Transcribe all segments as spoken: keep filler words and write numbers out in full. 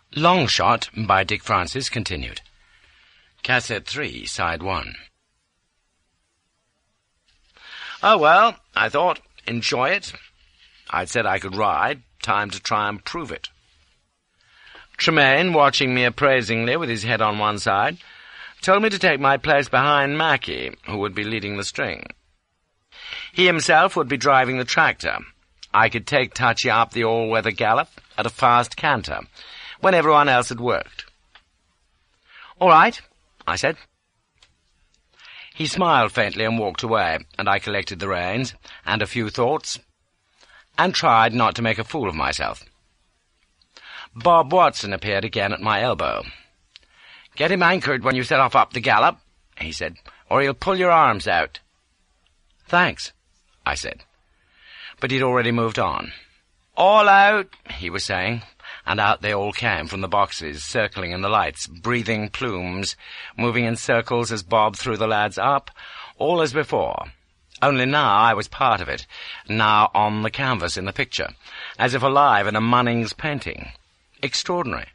Long Shot by Dick Francis continued. Cassette three, Side one. Oh, well, I thought, enjoy it. I'd said I could ride, time to try and prove it. Tremaine, watching me appraisingly with his head on one side, told me to take my place behind Mackie, who would be leading the string. He himself would be driving the tractor. I could take Touchy up the all-weather gallop at a fast canter, when everyone else had worked. "All right," I said. He smiled faintly and walked away, and I collected the reins, and a few thoughts, and tried not to make a fool of myself. Bob Watson appeared again at my elbow. "Get him anchored when you set off up the gallop," he said, "or he'll pull your arms out." "Thanks," I said. But he'd already moved on. "All out," he was saying, and out they all came from the boxes, circling in the lights, breathing plumes, moving in circles as Bob threw the lads up, all as before. Only now I was part of it, now on the canvas in the picture, as if alive in a Munnings painting. Extraordinary.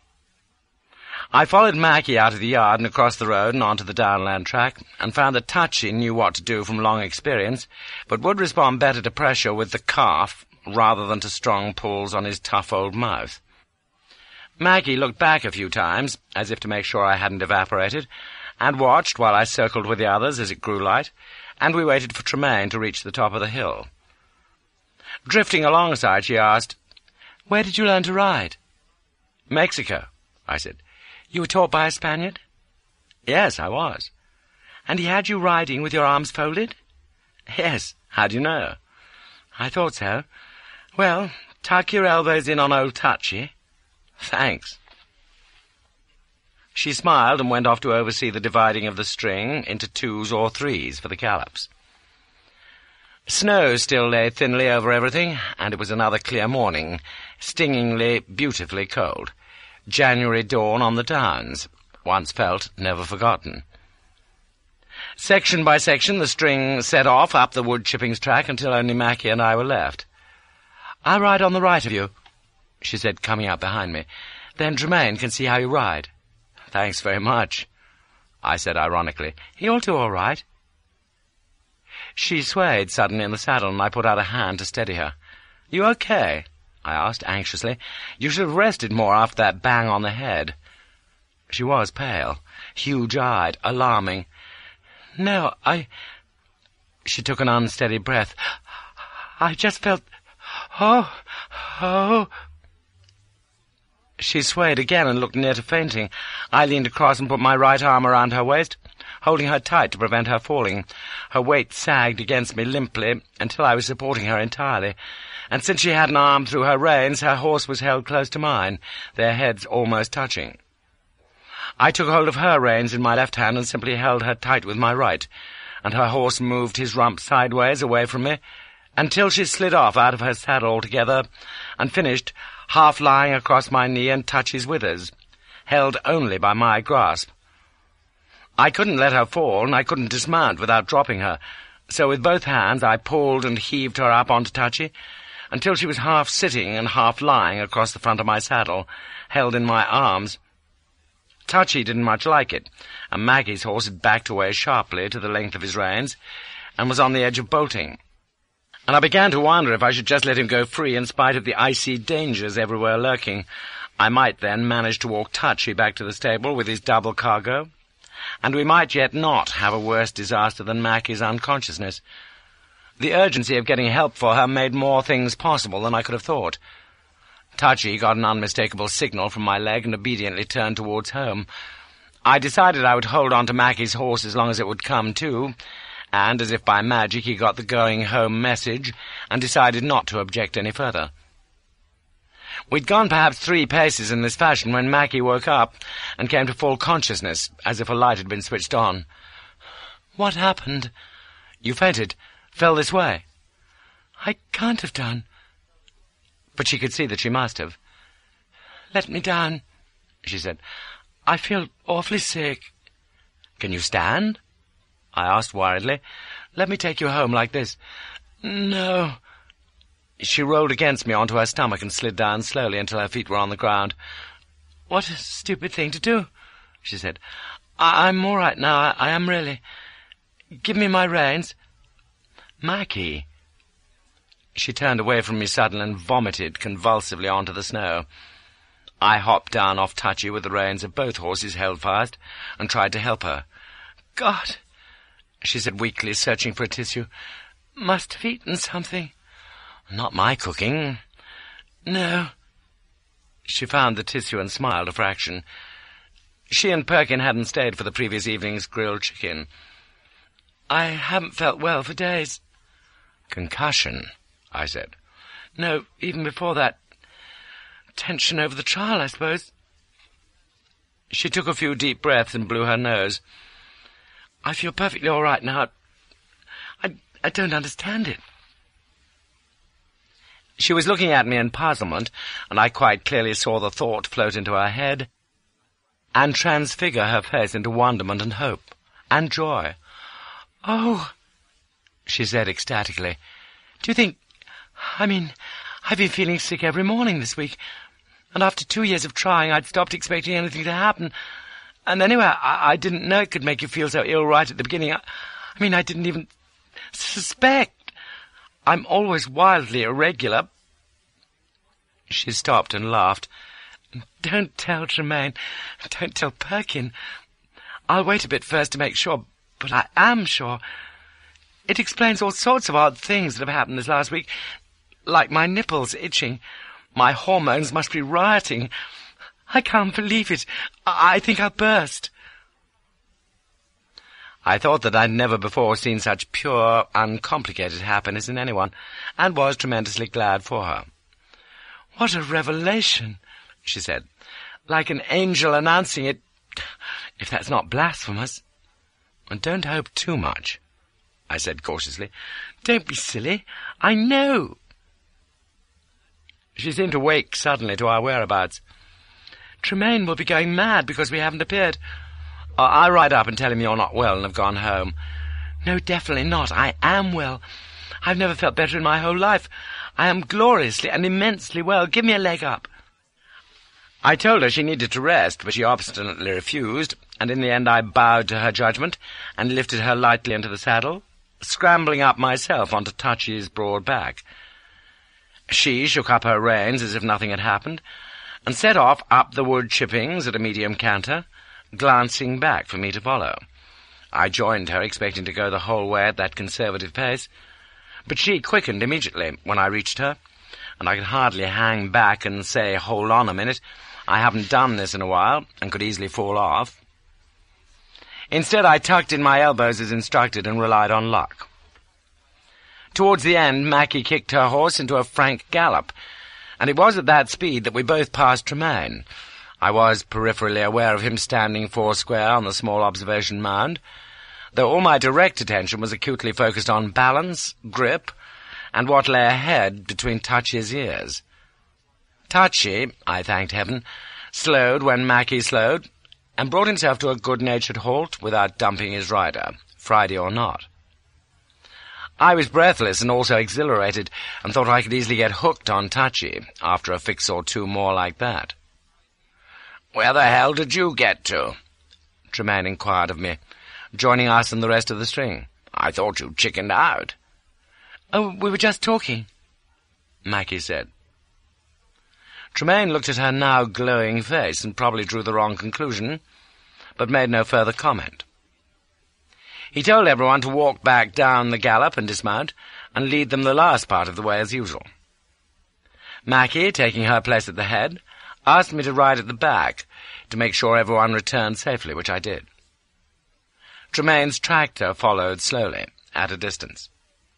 I followed Mackie out of the yard and across the road and onto the downland track, and found that Touchy knew what to do from long experience, but would respond better to pressure with the calf rather than to strong pulls on his tough old mouth. Mackie looked back a few times, as if to make sure I hadn't evaporated, and watched while I circled with the others as it grew light, and we waited for Tremaine to reach the top of the hill. Drifting alongside, she asked, "Where did you learn to ride?" "Mexico," I said. "You were taught by a Spaniard?" "Yes, I was." "And he had you riding with your arms folded?" "Yes. How do you know?" "I thought so. Well, tuck your elbows in on old Touchy." "Thanks." She smiled and went off to oversee the dividing of the string into twos or threes for the gallops. Snow still lay thinly over everything, and it was another clear morning, stingingly, beautifully cold. January dawn on the downs, once felt, never forgotten. Section by section, the string set off up the wood chippings track until only Mackie and I were left. "I'll ride on the right of you," she said, coming up behind me. "Then Tremaine can see how you ride." "Thanks very much," I said ironically. "You'll do all right." She swayed suddenly in the saddle, and I put out a hand to steady her. "You okay?" I asked anxiously. "You should have rested more after that bang on the head." She was pale, huge-eyed, alarming. "No, I—" She took an unsteady breath. "I just felt... Oh, oh..." She swayed again and looked near to fainting. I leaned across and put my right arm around her waist, holding her tight to prevent her falling. Her weight sagged against me limply until I was supporting her entirely, and since she had an arm through her reins, her horse was held close to mine, their heads almost touching. I took hold of her reins in my left hand and simply held her tight with my right, and her horse moved his rump sideways away from me until she slid off out of her saddle altogether and finished half lying across my knee and Touchy's withers, held only by my grasp. I couldn't let her fall, and I couldn't dismount without dropping her, so with both hands I pulled and heaved her up onto Touchy until she was half sitting and half lying across the front of my saddle, held in my arms. Touchy didn't much like it, and Maggie's horse had backed away sharply to the length of his reins and was on the edge of bolting. And I began to wonder if I should just let him go free in spite of the icy dangers everywhere lurking. I might then manage to walk Touchy back to the stable with his double cargo, and we might yet not have a worse disaster than Mackie's unconsciousness. The urgency of getting help for her made more things possible than I could have thought. Touchy got an unmistakable signal from my leg and obediently turned towards home. I decided I would hold on to Mackie's horse as long as it would come to, and, as if by magic, he got the going-home message and decided not to object any further. We'd gone perhaps three paces in this fashion when Mackie woke up and came to full consciousness, as if a light had been switched on. "What happened?" "You fainted. Fell this way." "I can't have done." But she could see that she must have. "Let me down," she said. "I feel awfully sick." "Can you stand?" I asked worriedly. "Let me take you home like this." "No." She rolled against me onto her stomach and slid down slowly until her feet were on the ground. What a stupid thing to do, she said. I- I'm all right now, I, I am really. Give me my reins. Mackie. She turned away from me suddenly and vomited convulsively onto the snow. I hopped down off Touchy with the reins of both horses held fast and tried to help her. God, she said weakly, searching for a tissue. Must have eaten something. Not my cooking. No. She found the tissue and smiled a fraction. She and Perkin hadn't stayed for the previous evening's grilled chicken. I haven't felt well for days. Concussion, I said. No, even before that. Tension over the trial, I suppose. She took a few deep breaths and blew her nose. I feel perfectly all right now. I, I don't understand it. She was looking at me in puzzlement, and I quite clearly saw the thought float into her head and transfigure her face into wonderment and hope and joy. Oh, she said ecstatically, do you think... I mean, I've been feeling sick every morning this week, and after two years of trying, I'd stopped expecting anything to happen. And anyway, I, I didn't know it could make you feel so ill right at the beginning. I, I mean, I didn't even suspect. I'm always wildly irregular. She stopped and laughed. Don't tell Tremaine. Don't tell Perkin. I'll wait a bit first to make sure, but I am sure. It explains all sorts of odd things that have happened this last week, like my nipples itching. My hormones must be rioting. I can't believe it. I, I think I'll burst. I thought that I'd never before seen such pure, uncomplicated happiness in anyone, and was tremendously glad for her. What a revelation, she said, like an angel announcing it, if that's not blasphemous. And don't hope too much, I said cautiously. Don't be silly. I know. She seemed to wake suddenly to our whereabouts. Tremaine will be going mad because we haven't appeared. Uh, I'll ride up and tell him you're not well and have gone home. No, definitely not. I am well. I've never felt better in my whole life. I am gloriously and immensely well. Give me a leg up. I told her she needed to rest, but she obstinately refused, and in the end I bowed to her judgment and lifted her lightly into the saddle, scrambling up myself onto Touchy's broad back. She shook up her reins as if nothing had happened, and set off up the wood chippings at a medium canter, glancing back for me to follow. I joined her, expecting to go the whole way at that conservative pace, but she quickened immediately when I reached her, and I could hardly hang back and say, hold on a minute, I haven't done this in a while, and could easily fall off. Instead, I tucked in my elbows as instructed and relied on luck. Towards the end, Mackie kicked her horse into a frank gallop, and it was at that speed that we both passed Tremaine. I was peripherally aware of him standing foursquare on the small observation mound, though all my direct attention was acutely focused on balance, grip, and what lay ahead between Touchy's ears. Touchy, I thanked heaven, slowed when Mackie slowed, and brought himself to a good-natured halt without dumping his rider, Friday or not. I was breathless and also exhilarated, and thought I could easily get hooked on Touchy after a fix or two more like that. "Where the hell did you get to?" Tremaine inquired of me, joining us and the rest of the string. "I thought you chickened out." "Oh, we were just talking," Mackie said. Tremaine looked at her now glowing face and probably drew the wrong conclusion, but made no further comment. He told everyone to walk back down the gallop and dismount, and lead them the last part of the way as usual. Mackie, taking her place at the head, asked me to ride at the back, to make sure everyone returned safely, which I did. Tremaine's tractor followed slowly, at a distance.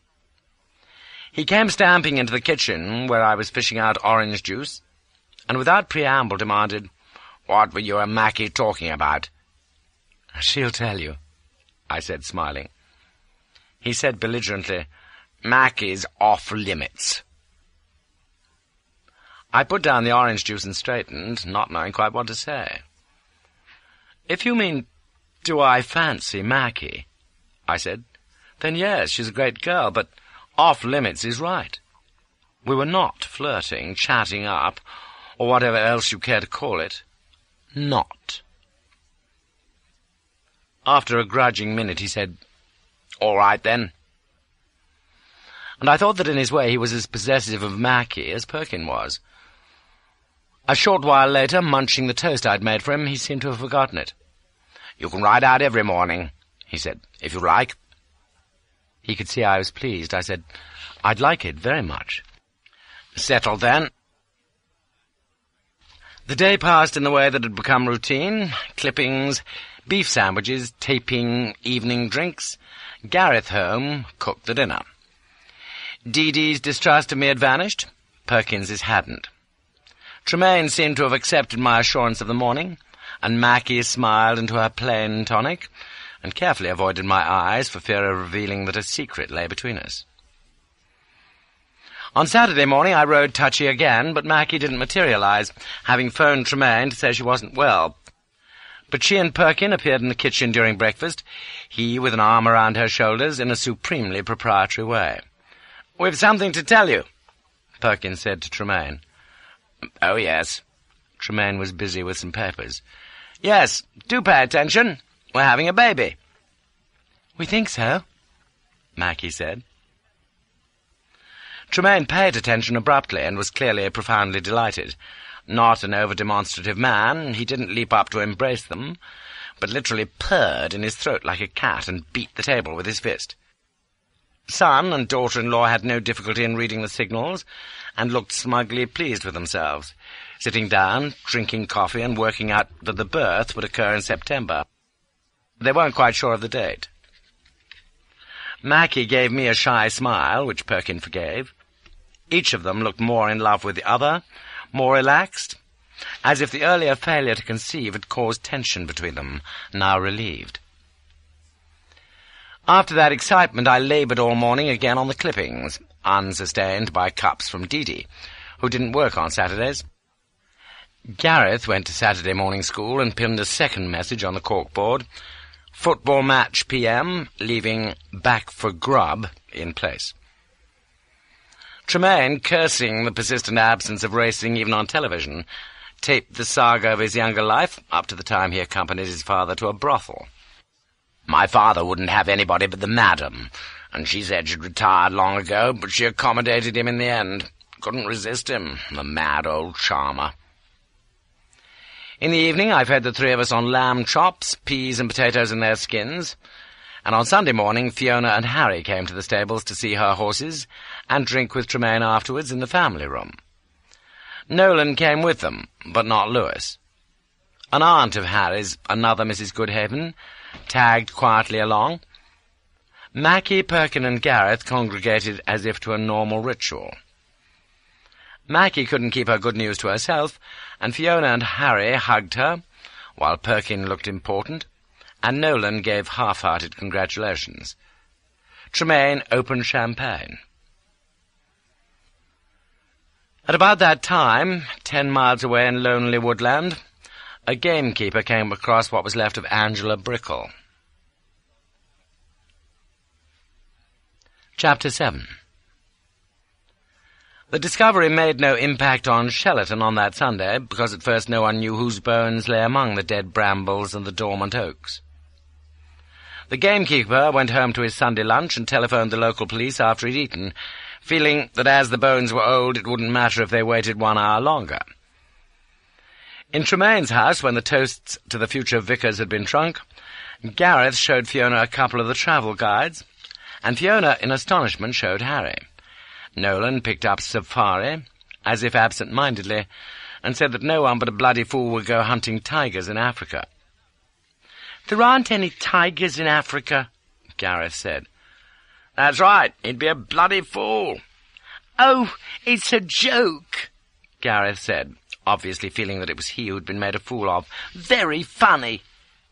He came stamping into the kitchen, where I was fishing out orange juice, and without preamble demanded, "What were you and Mackie talking about?" "She'll tell you," I said, smiling. He said belligerently, "Mackie's off limits." I put down the orange juice and straightened, not knowing quite what to say. "If you mean, do I fancy Mackie," I said, "then yes, she's a great girl, but off limits is right. We were not flirting, chatting up, or whatever else you care to call it. not. After a grudging minute he said, "All right, then." And I thought that in his way he was as possessive of Mackie as Perkin was. A short while later, munching the toast I'd made for him, he seemed to have forgotten it. "You can ride out every morning," he said, "if you like." He could see I was pleased. I said, "I'd like it very much." "Settled, then." The day passed in the way that had become routine: clippings, beef sandwiches, taping, evening drinks. Gareth home cooked the dinner. Dee Dee's distrust of me had vanished. Perkins's hadn't. Tremaine seemed to have accepted my assurance of the morning, and Mackie smiled into her plain tonic, and carefully avoided my eyes for fear of revealing that a secret lay between us. On Saturday morning I rode Touchy again, but Mackie didn't materialize, having phoned Tremaine to say she wasn't well. But she and Perkin appeared in the kitchen during breakfast, he with an arm around her shoulders in a supremely proprietary way. "We've something to tell you," Perkin said to Tremaine. "Oh, yes." Tremaine was busy with some papers. "Yes, do pay attention. We're having a baby." "We think so," Mackie said. Tremaine paid attention abruptly and was clearly profoundly delighted. Not an over-demonstrative man, he didn't leap up to embrace them, but literally purred in his throat like a cat and beat the table with his fist. Son and daughter-in-law had no difficulty in reading the signals, and looked smugly pleased with themselves, sitting down, drinking coffee, and working out that the birth would occur in September. They weren't quite sure of the date. Mackie gave me a shy smile, which Perkin forgave. Each of them looked more in love with the other, more relaxed, as if the earlier failure to conceive had caused tension between them, now relieved. After that excitement I laboured all morning again on the clippings, unsustained by cups from Dee Dee, who didn't work on Saturdays. Gareth went to Saturday morning school and pinned a second message on the corkboard: "Football match P M, leaving back for grub in place." Tremaine, cursing the persistent absence of racing even on television, taped the saga of his younger life up to the time he accompanied his father to a brothel. "My father wouldn't have anybody but the madam, and she said she'd retired long ago, but she accommodated him in the end. Couldn't resist him, the mad old charmer." In the evening I fed the three of us on lamb chops, peas and potatoes in their skins, and on Sunday morning Fiona and Harry came to the stables to see her horses and drink with Tremaine afterwards in the family room. Nolan came with them, but not Lewis. An aunt of Harry's, another Missus Goodhaven, tagged quietly along. Mackie, Perkin and Gareth congregated as if to a normal ritual. Mackie couldn't keep her good news to herself, and Fiona and Harry hugged her, while Perkin looked important, and Nolan gave half-hearted congratulations. Tremaine opened champagne. At about that time, ten miles away in lonely woodland, a gamekeeper came across what was left of Angela Brickle. Chapter seven. The discovery made no impact on Shellorton on that Sunday, because at first no one knew whose bones lay among the dead brambles and the dormant oaks. The gamekeeper went home to his Sunday lunch and telephoned the local police after he'd eaten, feeling that as the bones were old it wouldn't matter if they waited one hour longer. In Tremaine's house, when the toasts to the future vicars had been drunk, Gareth showed Fiona a couple of the travel guides, and Fiona, in astonishment, showed Harry. Nolan picked up Safari, as if absent-mindedly, and said that no one but a bloody fool would go hunting tigers in Africa. "There aren't any tigers in Africa," Gareth said. "That's right, he'd be a bloody fool." "Oh, it's a joke," Gareth said, obviously feeling that it was he who'd been made a fool of. "Very funny."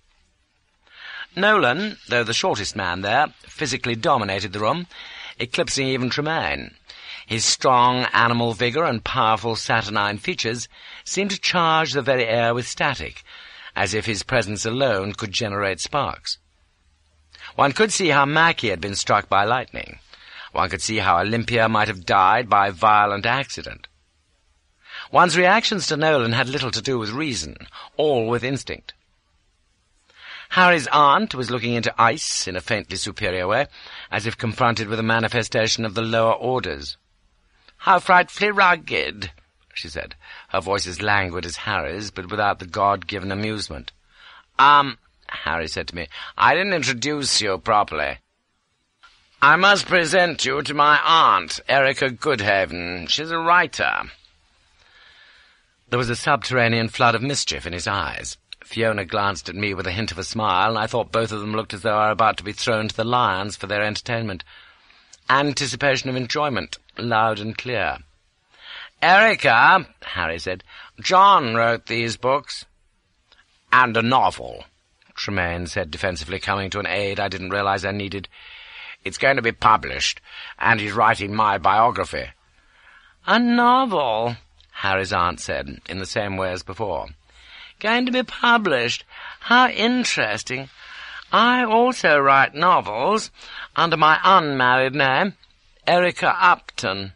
Nolan, though the shortest man there, physically dominated the room, eclipsing even Tremaine. His strong animal vigour and powerful saturnine features seemed to charge the very air with static, as if his presence alone could generate sparks. One could see how Mackie had been struck by lightning. One could see how Olympia might have died by violent accident. One's reactions to Nolan had little to do with reason, all with instinct. Harry's aunt was looking into ice in a faintly superior way, as if confronted with a manifestation of the lower orders. "How frightfully rugged," she said, her voice as languid as Harry's, but without the God-given amusement. Um, Harry said to me, "I didn't introduce you properly. I must present you to my aunt, Erica Goodhaven. She's a writer." There was a subterranean flood of mischief in his eyes. Fiona glanced at me with a hint of a smile, and I thought both of them looked as though they were about to be thrown to the lions for their entertainment. Anticipation of enjoyment, loud and clear. "Erica," Harry said, "John wrote these books." "And a novel," Tremaine said defensively, coming to an aid I didn't realize I needed. "It's going to be published, and he's writing my biography." "A novel," Harry's aunt said, in the same way as before. "Going to be published? How interesting. I also write novels under my unmarried name, Erica Upton."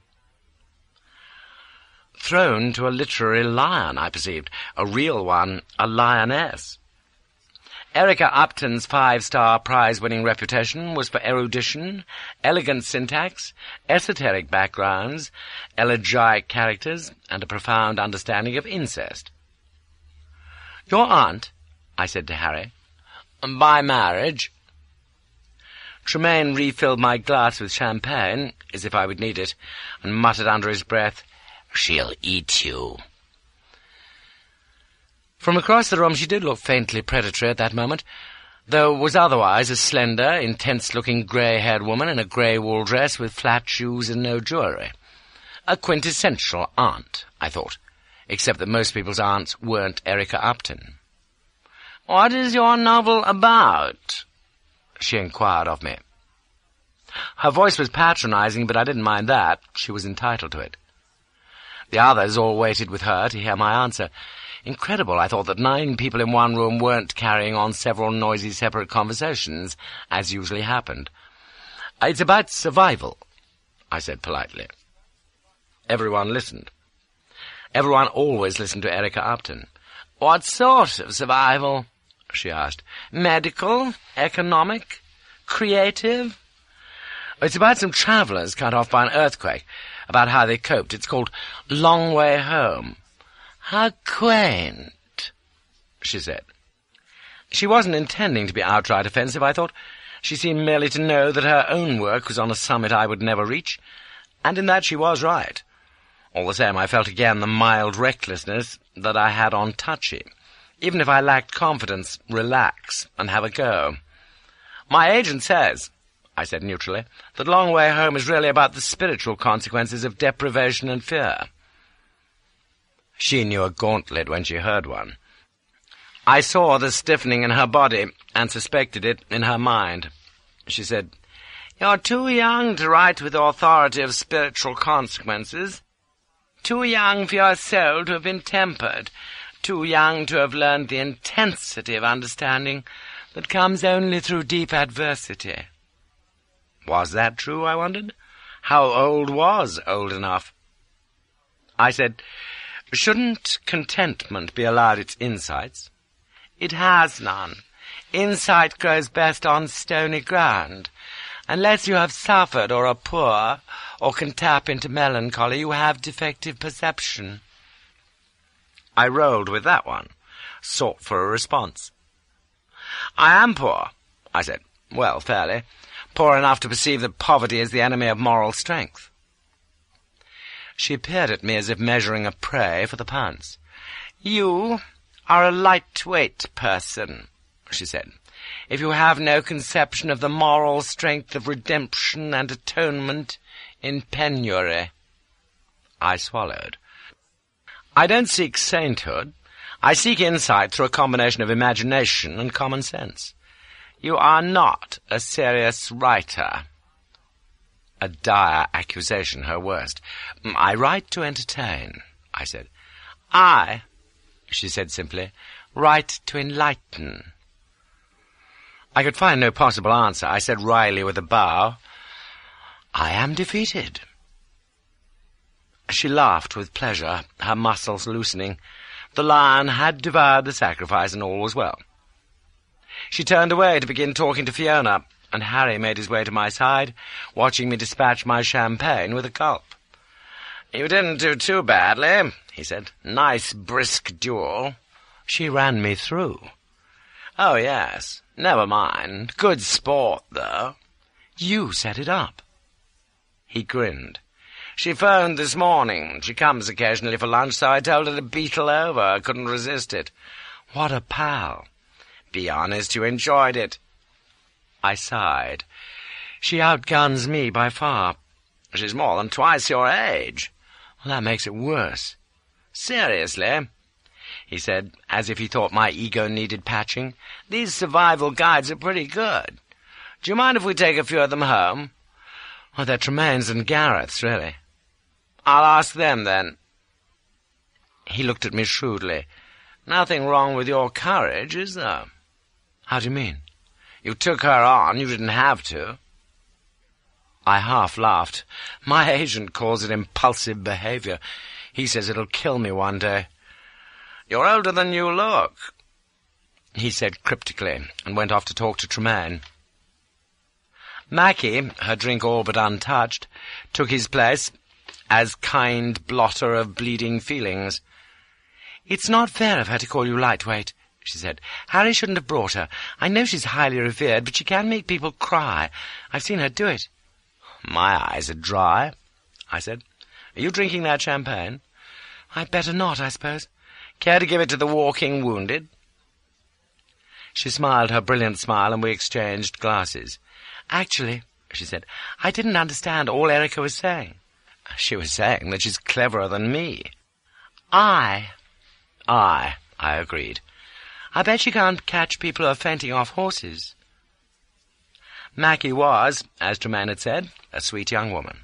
Thrown to a literary lion, I perceived. A real one, a lioness. Erica Upton's five-star prize-winning reputation was for erudition, elegant syntax, esoteric backgrounds, elegiac characters, and a profound understanding of incest. "Your aunt?" I said to Harry. "By marriage." Tremaine refilled my glass with champagne, as if I would need it, and muttered under his breath, "She'll eat you." From across the room she did look faintly predatory at that moment, though was otherwise a slender, intense-looking grey-haired woman in a grey wool dress with flat shoes and no jewellery. A quintessential aunt, I thought, except that most people's aunts weren't Erica Upton. "What is your novel about?" she inquired of me. Her voice was patronizing, but I didn't mind that. She was entitled to it. The others all waited with her to hear my answer. Incredible, I thought, that nine people in one room weren't carrying on several noisy separate conversations, as usually happened. "It's about survival," I said politely. Everyone listened. Everyone always listened to Erica Upton. "What sort of survival?" she asked. "Medical? Economic? Creative?" "It's about some travellers cut off by an earthquake, about how they coped. It's called Long Way Home." "How quaint," she said. She wasn't intending to be outright offensive, I thought. She seemed merely to know that her own work was on a summit I would never reach, and in that she was right. All the same, I felt again the mild recklessness that I had on Touchy. Even if I lacked confidence, relax and have a go. "My agent says," I said neutrally, "that Long Way Home is really about the spiritual consequences of deprivation and fear." She knew a gauntlet when she heard one. I saw the stiffening in her body and suspected it in her mind. She said, "You're too young to write with authority of spiritual consequences. Too young for your soul to have been tempered. Too young to have learned the intensity of understanding that comes only through deep adversity." Was that true, I wondered? How old was old enough? I said, "Shouldn't contentment be allowed its insights?" "It has none. Insight grows best on stony ground. Unless you have suffered or are poor, or can tap into melancholy, you have defective perception." I rolled with that one, sought for a response. "I am poor," I said. "Well, fairly. Poor enough to perceive that poverty is the enemy of moral strength." She peered at me as if measuring a prey for the pounce. "You are a lightweight person," she said, "if you have no conception of the moral strength of redemption and atonement in penury." I swallowed. "I don't seek sainthood. I seek insight through a combination of imagination and common sense. You are not a serious writer." A dire accusation, her worst. "I write to entertain," I said. "I," she said simply, "write to enlighten." I could find no possible answer. I said wryly with a bow, "I am defeated." She laughed with pleasure, her muscles loosening. The lion had devoured the sacrifice, and all was well. She turned away to begin talking to Fiona, and Harry made his way to my side, watching me dispatch my champagne with a gulp. "You didn't do too badly," he said. "Nice brisk duel." "She ran me through." "Oh, yes. Never mind. Good sport, though." "You set it up." He grinned. "She phoned this morning. She comes occasionally for lunch, so I told her to beetle over. I couldn't resist it." "What a pal." "Be honest, you enjoyed it." I sighed. "She outguns me by far." "She's more than twice your age." "Well, that makes it worse." "Seriously," he said, as if he thought my ego needed patching, "these survival guides are pretty good. Do you mind if we take a few of them home?" "Well, they're Tremaine's and Gareth's, really." "I'll ask them, then." He looked at me shrewdly. "Nothing wrong with your courage, is there?" "How do you mean?" "You took her on. You didn't have to." I half laughed. My agent calls it impulsive behavior. He says it'll kill me one day. "You're older than you look," he said cryptically, and went off to talk to Tremaine. Mackie, her drink all but untouched, took his place as kind blotter of bleeding feelings. "It's not fair of her to call you lightweight," she said. "Harry shouldn't have brought her. I know she's highly revered, but she can make people cry. I've seen her do it." "My eyes are dry," I said. "Are you drinking that champagne?" "I'd better not, I suppose." "Care to give it to the walking wounded?" She smiled her brilliant smile, and we exchanged glasses. "Actually," she said, "I didn't understand all Erica was saying." "She was saying that she's cleverer than me." I. I, I agreed. "I bet she can't catch people who are fainting off horses." Mackie was, as Tremaine had said, a sweet young woman.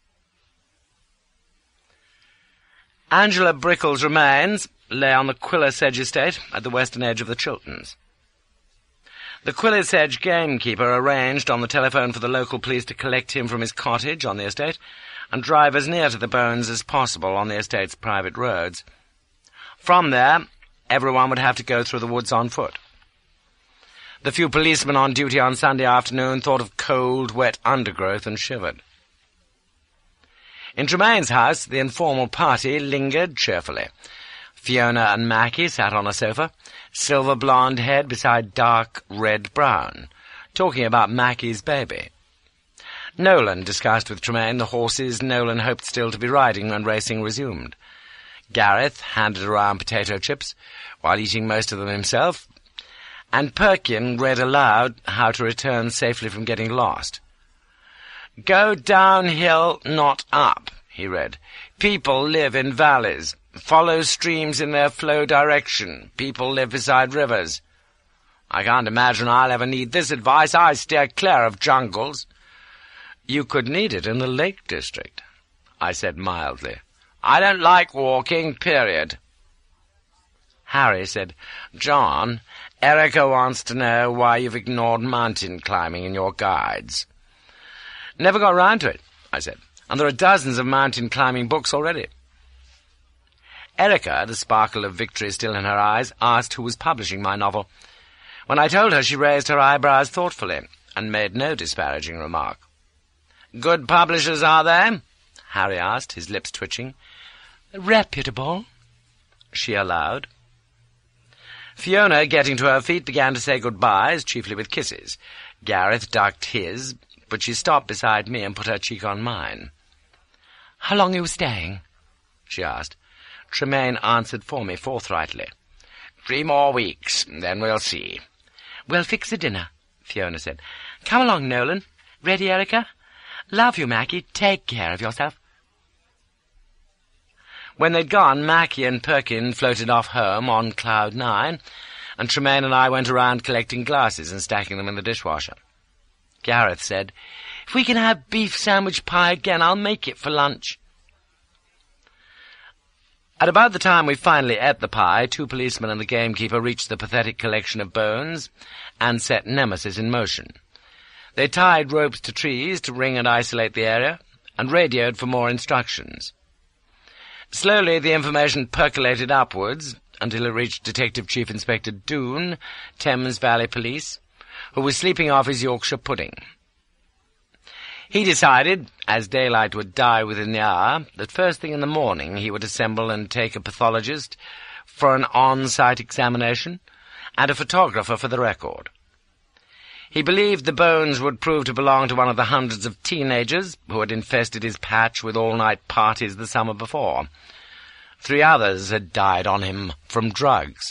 Angela Brickell's remains lay on the Quiller Sedge estate at the western edge of the Chilterns. The Quiller Sedge gamekeeper arranged on the telephone for the local police to collect him from his cottage on the estate and drive as near to the bones as possible on the estate's private roads. From there, everyone would have to go through the woods on foot. The few policemen on duty on Sunday afternoon thought of cold, wet undergrowth and shivered. In Tremaine's house, the informal party lingered cheerfully. Fiona and Mackie sat on a sofa, silver blonde head beside dark red-brown, talking about Mackie's baby. Nolan discussed with Tremaine the horses Nolan hoped still to be riding when racing resumed. Gareth handed around potato chips, while eating most of them himself, and Perkin read aloud how to return safely from getting lost. "Go downhill, not up," he read. "People live in valleys. Follow streams in their flow direction. People live beside rivers." "I can't imagine I'll ever need this advice. I steer clear of jungles." "You could need it in the Lake District," I said mildly. "I don't like walking, period." Harry said, "John, Erica wants to know why you've ignored mountain climbing in your guides." "Never got round to it," I said, "and there are dozens of mountain climbing books already." Erica, the sparkle of victory still in her eyes, asked who was publishing my novel. When I told her, she raised her eyebrows thoughtfully and made no disparaging remark. "Good publishers, are they?" Harry asked, his lips twitching. "Reputable," she allowed. Fiona, getting to her feet, began to say goodbyes, chiefly with kisses. Gareth ducked his, but she stopped beside me and put her cheek on mine. "How long are you staying?" she asked. Tremaine answered for me forthrightly. "Three more weeks, then we'll see." "We'll fix a dinner," Fiona said. "Come along, Nolan. Ready, Erica? Love you, Mackie. Take care of yourself." When they'd gone, Mackie and Perkin floated off home on cloud nine, and Tremaine and I went around collecting glasses and stacking them in the dishwasher. Gareth said, "If we can have beef sandwich pie again, I'll make it for lunch." At about the time we finally ate the pie, two policemen and the gamekeeper reached the pathetic collection of bones and set Nemesis in motion. They tied ropes to trees to ring and isolate the area, and radioed for more instructions. Slowly the information percolated upwards until it reached Detective Chief Inspector Doone, Thames Valley Police, who was sleeping off his Yorkshire pudding. He decided, as daylight would die within the hour, that first thing in the morning he would assemble and take a pathologist for an on-site examination and a photographer for the record. He believed the bones would prove to belong to one of the hundreds of teenagers who had infested his patch with all-night parties the summer before. Three others had died on him from drugs.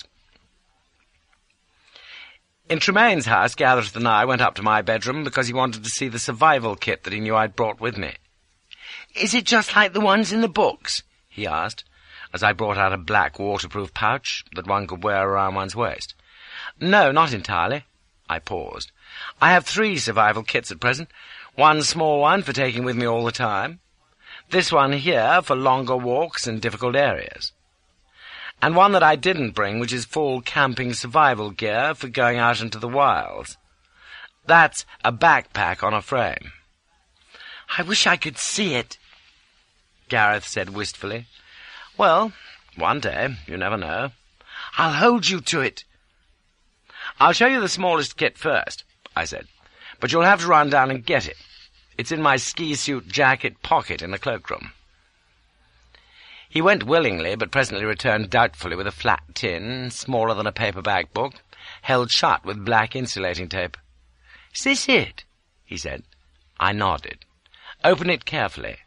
In Tremaine's house, Gareth and I went up to my bedroom because he wanted to see the survival kit that he knew I'd brought with me. "Is it just like the ones in the books?" he asked, as I brought out a black waterproof pouch that one could wear around one's waist. "No, not entirely." I paused. "I have three survival kits at present. One small one for taking with me all the time. This one here for longer walks in difficult areas. And one that I didn't bring, which is full camping survival gear for going out into the wilds. That's a backpack on a frame." "I wish I could see it," Gareth said wistfully. "Well, one day, you never know." "I'll hold you to it." "I'll show you the smallest kit first," I said, "but you'll have to run down and get it. It's in my ski-suit jacket pocket in the cloakroom." He went willingly, but presently returned doubtfully with a flat tin, smaller than a paperback book, held shut with black insulating tape. "Is this it?" he said. I nodded. "Open it carefully."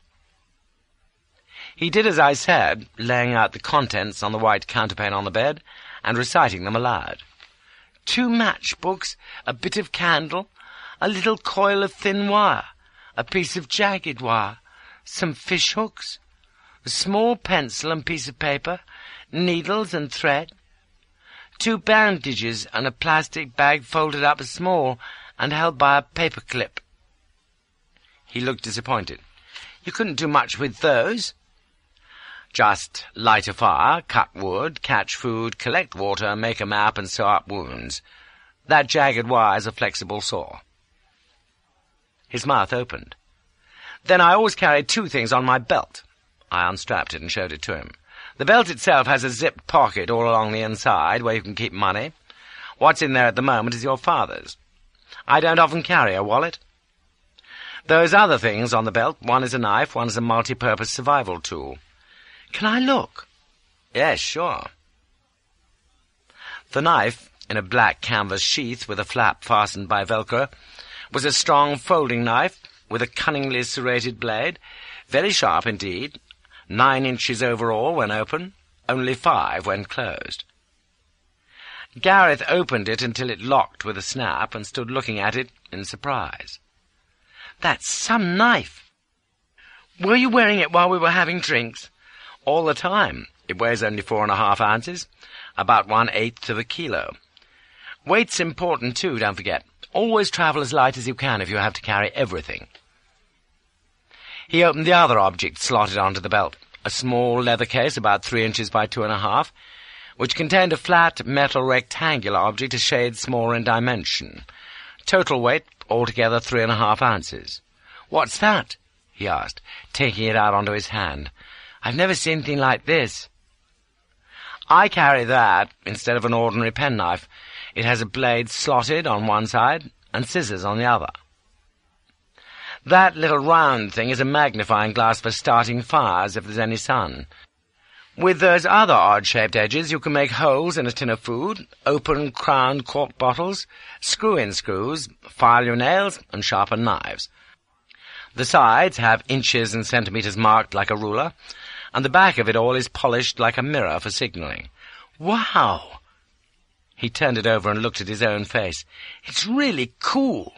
He did as I said, laying out the contents on the white counterpane on the bed, and reciting them aloud. "Two matchbooks, a bit of candle, a little coil of thin wire, a piece of jagged wire, some fish hooks, a small pencil and piece of paper, needles and thread, two bandages and a plastic bag folded up small and held by a paper clip." He looked disappointed. "You couldn't do much with those?" "Just light a fire, cut wood, catch food, collect water, make a map, and sew up wounds. That jagged wire is a flexible saw." His mouth opened. "Then I always carry two things on my belt." I unstrapped it and showed it to him. "The belt itself has a zipped pocket all along the inside where you can keep money. What's in there at the moment is your father's. I don't often carry a wallet. Those other things on the belt, one is a knife, one is a multi-purpose survival tool." "Can I look?" "Yes, sure." The knife, in a black canvas sheath with a flap fastened by Velcro, was a strong folding knife with a cunningly serrated blade, very sharp indeed, nine inches overall when open, only five when closed. Gareth opened it until it locked with a snap and stood looking at it in surprise. "That's some knife. Were you wearing it while we were having drinks?" "All the time. It weighs only four and a half ounces, about one-eighth of a kilo. Weight's important, too, don't forget. Always travel as light as you can if you have to carry everything." He opened the other object slotted onto the belt, a small leather case about three inches by two and a half, which contained a flat metal rectangular object a shade smaller in dimension. Total weight, altogether three and a half ounces. "What's that?" he asked, taking it out onto his hand. "I've never seen anything like this." "I carry that instead of an ordinary penknife. It has a blade slotted on one side and scissors on the other. That little round thing is a magnifying glass for starting fires if there's any sun. With those other odd-shaped edges you can make holes in a tin of food, open crowned cork bottles, screw-in screws, file your nails, and sharpen knives. The sides have inches and centimetres marked like a ruler, and the back of it all is polished like a mirror for signalling." "Wow!" He turned it over and looked at his own face. "It's really cool."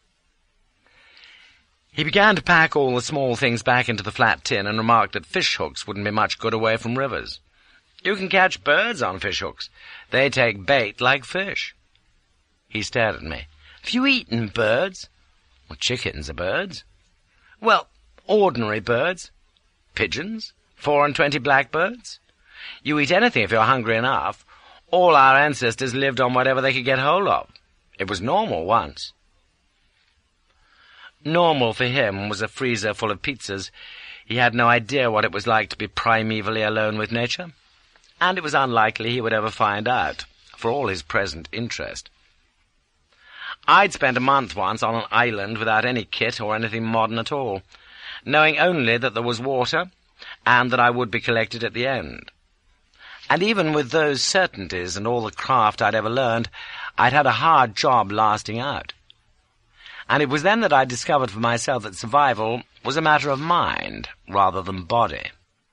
He began to pack all the small things back into the flat tin and remarked that fish hooks wouldn't be much good away from rivers. "You can catch birds on fish hooks. They take bait like fish." He stared at me. "Have you eaten birds?" "Well, chickens are birds." "Well, ordinary birds." "Pigeons? Four and twenty blackbirds?" "You eat anything if you're hungry enough. All our ancestors lived on whatever they could get hold of. It was normal once." Normal for him was a freezer full of pizzas. He had no idea what it was like to be primevally alone with nature, and it was unlikely he would ever find out, for all his present interest. I'd spent a month once on an island without any kit or anything modern at all, knowing only that there was water and that I would be collected at the end. And even with those certainties and all the craft I'd ever learned, I'd had a hard job lasting out. And it was then that I discovered for myself that survival was a matter of mind rather than body.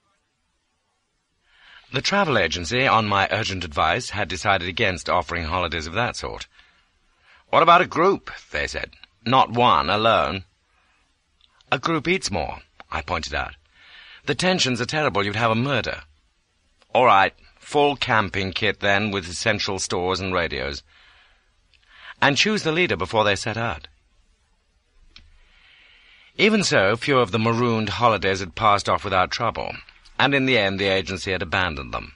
The travel agency, on my urgent advice, had decided against offering holidays of that sort. "What about a group?" they said. "Not one alone." "A group eats more," I pointed out. "The tensions are terrible. You'd have a murder." "All right, full camping kit then, with essential stores and radios. And choose the leader before they set out." Even so, few of the marooned holidays had passed off without trouble, and in the end the agency had abandoned them.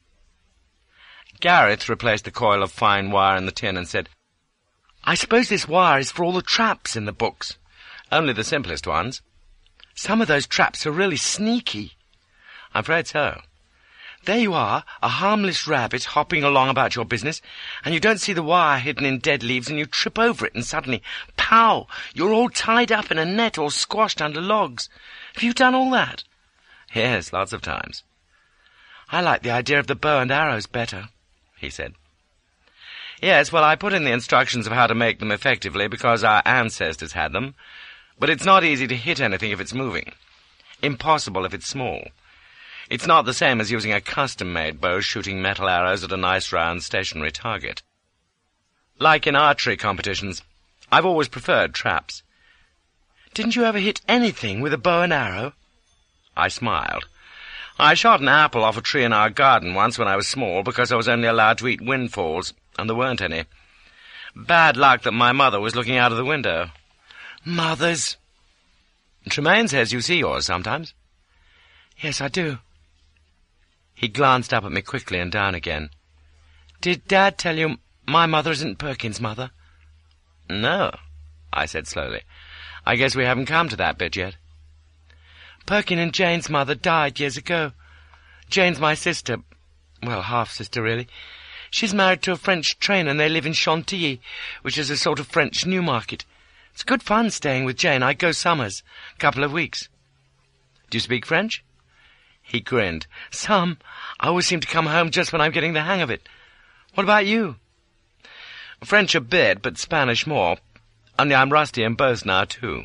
Gareth replaced the coil of fine wire in the tin and said, "I suppose this wire is for all the traps in the books." "Only the simplest ones." "Some of those traps are really sneaky." "I'm afraid so." "There you are, a harmless rabbit hopping along about your business, and you don't see the wire hidden in dead leaves, and you trip over it, and suddenly, pow, you're all tied up in a net or squashed under logs. Have you done all that?" "Yes, lots of times." "I like the idea of the bow and arrows better," he said. "Yes, well, I put in the instructions of how to make them effectively because our ancestors had them, but it's not easy to hit anything if it's moving. Impossible if it's small. It's not the same as using a custom-made bow shooting metal arrows at a nice round stationary target. Like in archery competitions, I've always preferred traps." "Didn't you ever hit anything with a bow and arrow?" I smiled. "I shot an apple off a tree in our garden once when I was small because I was only allowed to eat windfalls, and there weren't any. Bad luck that my mother was looking out of the window." "Mothers!" "Tremaine says you see yours sometimes." "Yes, I do." He glanced up at me quickly and down again. "Did Dad tell you my mother isn't Perkins' mother?" "No," I said slowly. "I guess we haven't come to that bit yet." "Perkin and Jane's mother died years ago. Jane's my sister. Well, half-sister, really. She's married to a French trainer, and they live in Chantilly, which is a sort of French Newmarket. It's good fun staying with Jane. I go summers, a couple of weeks." "Do you speak French?" He grinned. "Some. I always seem to come home just when I'm getting the hang of it. What about you?" "French a bit, but Spanish more. Only I'm rusty in both now, too."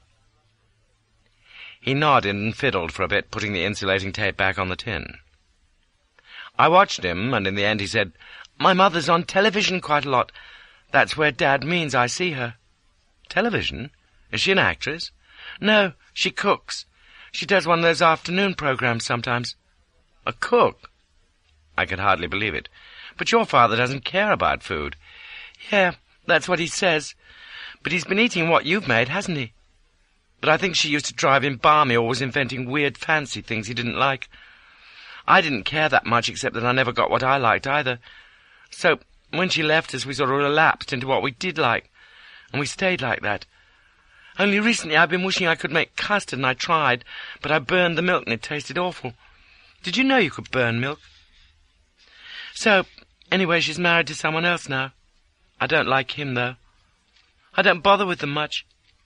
He nodded and fiddled for a bit, putting the insulating tape back on the tin. I watched him, and in the end he said, "My mother's on television quite a lot. That's where Dad means I see her." "Television? Is she an actress?" "No, she cooks. She does one of those afternoon programs sometimes." "A cook?" I could hardly believe it. "But your father doesn't care about food." "Yeah, that's what he says. But he's been eating what you've made, hasn't he? But I think she used to drive him balmy, always inventing weird fancy things he didn't like. I didn't care that much, except that I never got what I liked either. So when she left us, we sort of relapsed into what we did like, and we stayed like that. Only recently I've been wishing I could make custard, and I tried, but I burned the milk and it tasted awful. Did you know you could burn milk? So, anyway, she's married to someone else now. I don't like him, though. I don't bother with them much."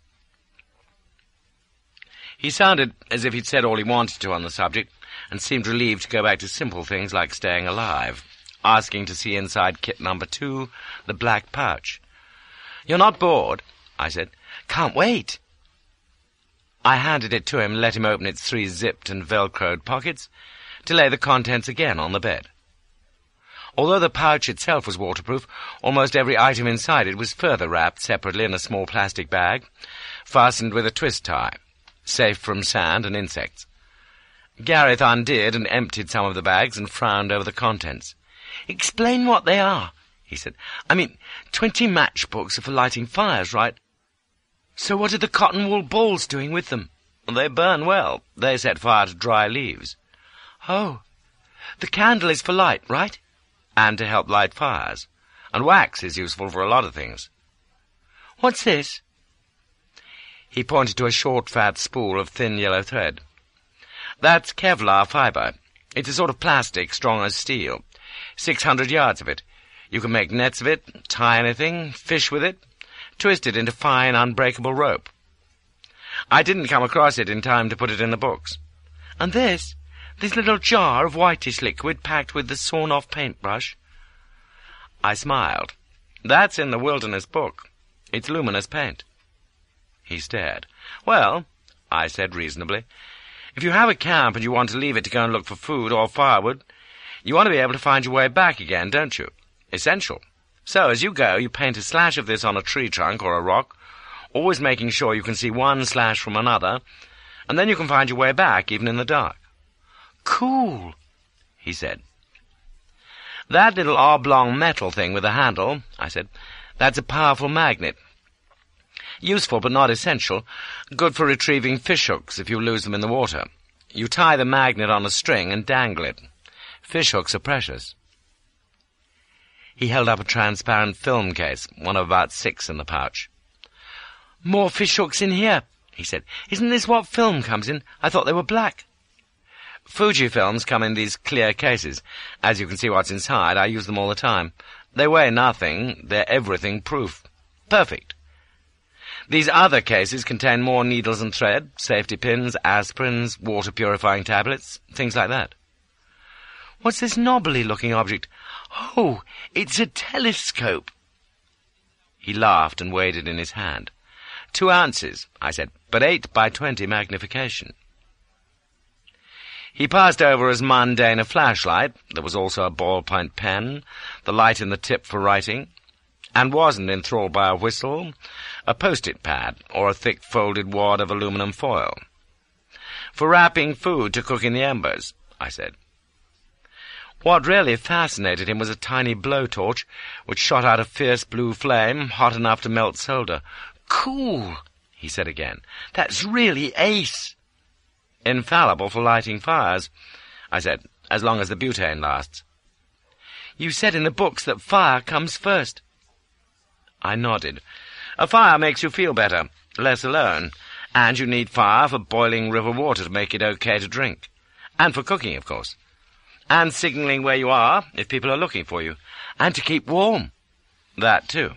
He sounded as if he'd said all he wanted to on the subject, and seemed relieved to go back to simple things like staying alive, asking to see inside kit number two, the black pouch. "You're not bored?" I said. "Can't wait." I handed it to him and let him open its three zipped and velcroed pockets, to lay the contents again on the bed. Although the pouch itself was waterproof, almost every item inside it was further wrapped separately in a small plastic bag, fastened with a twist tie, safe from sand and insects. Gareth undid and emptied some of the bags and frowned over the contents. "Explain what they are," he said. "I mean, twenty matchbooks are for lighting fires, right? So what are the cotton wool balls doing with them?" "They burn well. They set fire to dry leaves." "Oh, the candle is for light, right?" "And to help light fires. And wax is useful for a lot of things." "What's this?" He pointed to a short, fat spool of thin yellow thread. That's Kevlar fibre. It's a sort of plastic, strong as steel. Six hundred yards of it. You can make nets of it, tie anything, fish with it, twist it into fine, unbreakable rope. I didn't come across it in time to put it in the books. And this? This little jar of whitish liquid packed with the sawn-off paintbrush? I smiled. That's in the Wilderness book. It's luminous paint. He stared. Well, I said reasonably, if you have a camp and you want to leave it to go and look for food or firewood, you want to be able to find your way back again, don't you? Essential. So as you go, you paint a slash of this on a tree trunk or a rock, always making sure you can see one slash from another, and then you can find your way back, even in the dark. Cool, he said. That little oblong metal thing with a handle, I said, that's a powerful magnet. Useful but not essential. Good for retrieving fishhooks if you lose them in the water. You tie the magnet on a string and dangle it. Fishhooks are precious. He held up a transparent film case, one of about six in the pouch. More fishhooks in here, he said. Isn't this what film comes in? I thought they were black. Fuji films come in these clear cases. As you can see what's inside, I use them all the time. They weigh nothing. They're everything proof. Perfect. These other cases contain more needles and thread, safety pins, aspirins, water-purifying tablets, things like that. What's this knobbly-looking object? Oh, it's a telescope. He laughed and weighed it in his hand. Two ounces, I said, but eight by twenty magnification. He passed over as mundane a flashlight. There was also a ballpoint pen, the light in the tip for writing, and wasn't enthralled by a whistle, a post-it pad, or a thick folded wad of aluminum foil. For wrapping food to cook in the embers, I said. What really fascinated him was a tiny blowtorch, which shot out a fierce blue flame, hot enough to melt solder. Cool, he said again. That's really ace. Infallible for lighting fires, I said, as long as the butane lasts. You said in the books that fire comes first. I nodded. A fire makes you feel better, less alone, and you need fire for boiling river water to make it okay to drink. And for cooking, of course. And signalling where you are, if people are looking for you. And to keep warm. That, too.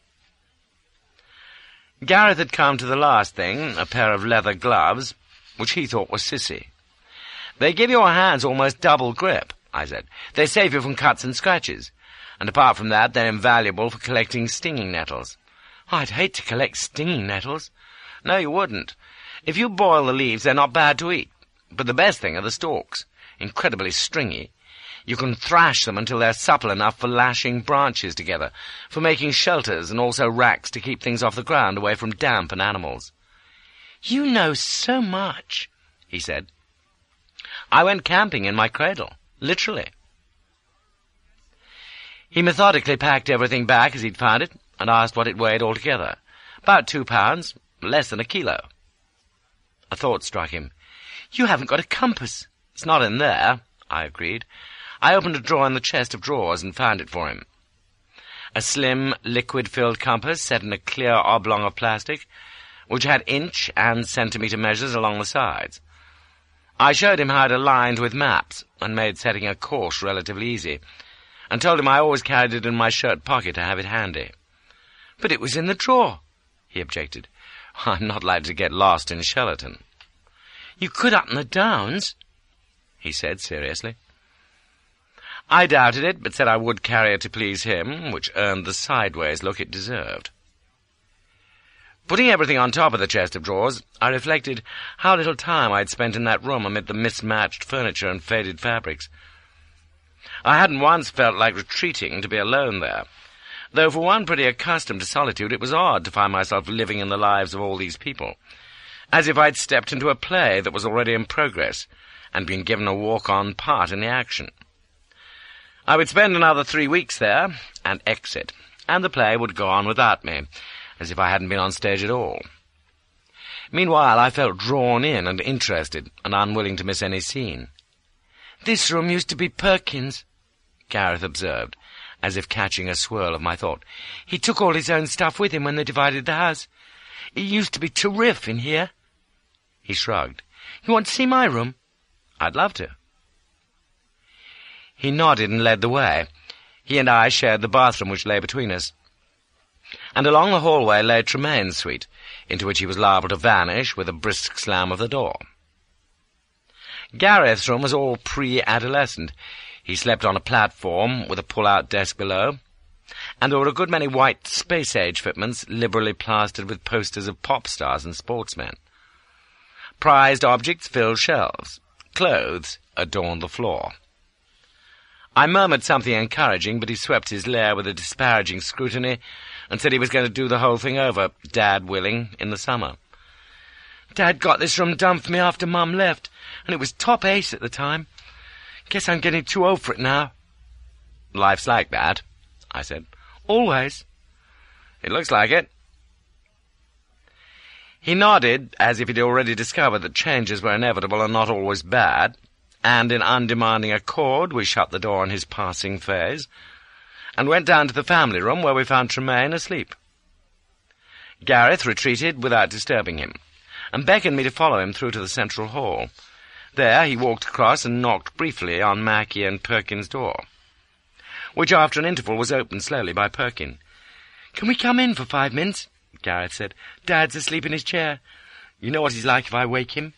Gareth had come to the last thing, a pair of leather gloves, which he thought was sissy. They give your hands almost double grip, I said. They save you from cuts and scratches. And apart from that, they're invaluable for collecting stinging nettles. I'd hate to collect stinging nettles. No, you wouldn't. If you boil the leaves, they're not bad to eat. But the best thing are the stalks. Incredibly stringy. You can thrash them until they're supple enough for lashing branches together, for making shelters and also racks to keep things off the ground away from damp and animals. You know so much, he said. I went camping in my cradle, literally. He methodically packed everything back as he'd found it, and asked what it weighed altogether. About two pounds, less than a kilo. A thought struck him. You haven't got a compass. It's not in there, I agreed. I opened a drawer in the chest of drawers and found it for him. A slim, liquid-filled compass set in a clear oblong of plastic, which had inch and centimetre measures along the sides. I showed him how it aligned with maps, and made setting a course relatively easy, and told him I always carried it in my shirt pocket to have it handy. But it was in the drawer, he objected. I'm not likely to get lost in Sheraton. You could up in the Downs, he said seriously. I doubted it, but said I would carry it to please him, which earned the sideways look it deserved. Putting everything on top of the chest of drawers, I reflected how little time I'd spent in that room amid the mismatched furniture and faded fabrics. I hadn't once felt like retreating to be alone there, though for one pretty accustomed to solitude it was odd to find myself living in the lives of all these people, as if I'd stepped into a play that was already in progress, and been given a walk-on part in the action. I would spend another three weeks there, and exit, and the play would go on without me, as if I hadn't been on stage at all. Meanwhile, I felt drawn in and interested, and unwilling to miss any scene. This room used to be Perkins', Gareth observed, as if catching a swirl of my thought. He took all his own stuff with him when they divided the house. It used to be terrific in here. He shrugged. You want to see my room? I'd love to. He nodded and led the way. He and I shared the bathroom which lay between us. And along the hallway lay Tremaine's suite, into which he was liable to vanish with a brisk slam of the door. Gareth's room was all pre-adolescent. He slept on a platform with a pull-out desk below, and there were a good many white space-age fitments liberally plastered with posters of pop stars and sportsmen. Prized objects filled shelves. Clothes adorned the floor. I murmured something encouraging, but he swept his lair with a disparaging scrutiny and said he was going to do the whole thing over, Dad willing, in the summer. Dad got this room done for me after Mum left, and it was top ace at the time. Guess I'm getting too old for it now. Life's like that, I said. Always. It looks like it. He nodded, as if he'd already discovered that changes were inevitable and not always bad, and in undemanding accord we shut the door on his passing phase, and went down to the family room where we found Tremaine asleep. Gareth retreated without disturbing him, and beckoned me to follow him through to the central hall. There he walked across and knocked briefly on Mackie and Perkin's door, which after an interval was opened slowly by Perkin. "Can we come in for five minutes?" Gareth said. "Dad's asleep in his chair. You know what he's like if I wake him."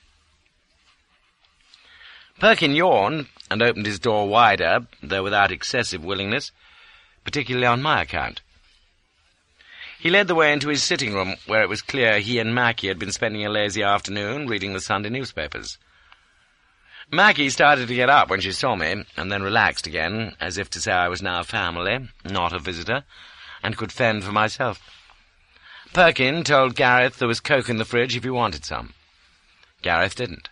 Perkin yawned and opened his door wider, though without excessive willingness, particularly on my account. He led the way into his sitting room, where it was clear he and Mackie had been spending a lazy afternoon reading the Sunday newspapers. Mackie started to get up when she saw me, and then relaxed again, as if to say I was now family, not a visitor, and could fend for myself. Perkin told Gareth there was Coke in the fridge if he wanted some. Gareth didn't.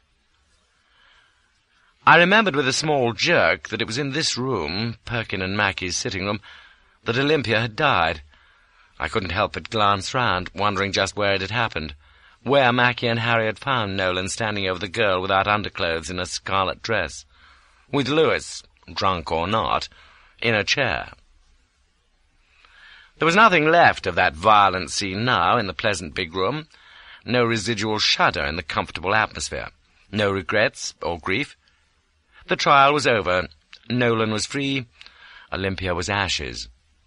I remembered with a small jerk that it was in this room, Perkin and Mackie's sitting room, that Olympia had died. I couldn't help but glance round, wondering just where it had happened, where Mackie and Harry had found Nolan standing over the girl without underclothes in a scarlet dress, with Lewis, drunk or not, in a chair. There was nothing left of that violent scene now in the pleasant big room, no residual shudder in the comfortable atmosphere, no regrets or grief. The trial was over, Nolan was free, Olympia was ashes.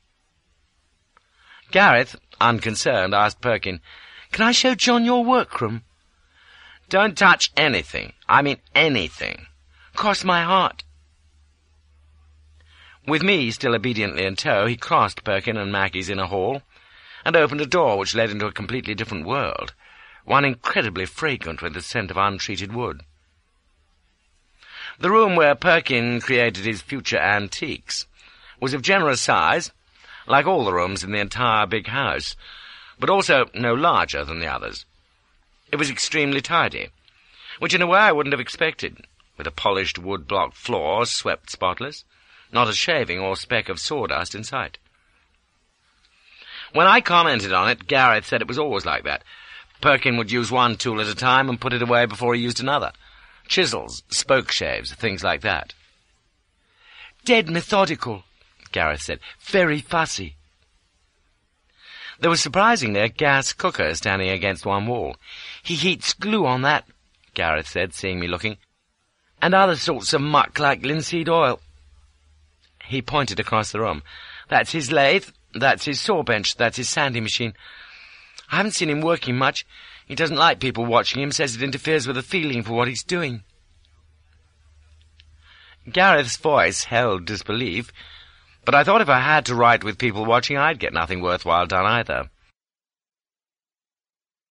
Gareth, unconcerned, asked Perkin, "Can I show John your workroom?" "Don't touch anything. I mean anything. Cross my heart." With me still obediently in tow, he crossed Perkin and Mackie's inner hall, and opened a door which led into a completely different world, one incredibly fragrant with the scent of untreated wood. The room where Perkin created his future antiques was of generous size, like all the rooms in the entire big house, but also no larger than the others. It was extremely tidy, which in a way I wouldn't have expected, with a polished wood-block floor swept spotless, not a shaving or speck of sawdust in sight. When I commented on it, Gareth said it was always like that. Perkin would use one tool at a time and put it away before he used another. Chisels, spokeshaves, things like that. "Dead methodical," Gareth said. "Very fussy." There was surprisingly a gas cooker standing against one wall. "He heats glue on that," Gareth said, seeing me looking, "and other sorts of muck like linseed oil." He pointed across the room. "That's his lathe, that's his saw bench, that's his sanding machine. I haven't seen him working much. He doesn't like people watching him, says it interferes with the feeling for what he's doing." Gareth's voice held disbelief, but I thought if I had to write with people watching, I'd get nothing worthwhile done either.